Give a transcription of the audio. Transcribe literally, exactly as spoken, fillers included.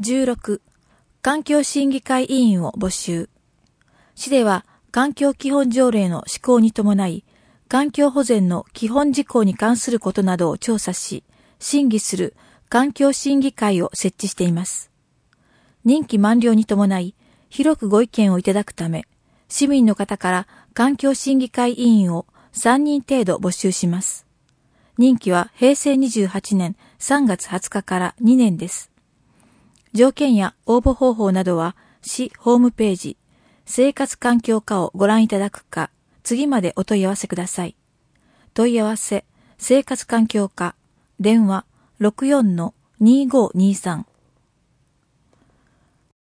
じゅうろく、環境審議会委員を募集。市では環境基本条例の施行に伴い、環境保全の基本事項に関することなどを調査し、審議する環境審議会を設置しています。任期満了に伴い、広くご意見をいただくため、市民の方から環境審議会委員をさんにん程度募集します。任期はへいせいにじゅうはちねんさんがつはつかからにねんです。条件や応募方法などは市ホームページ、生活環境課をご覧いただくか、次までお問い合わせください。問い合わせ、生活環境課、電話 ろくよんのにーごーにーさん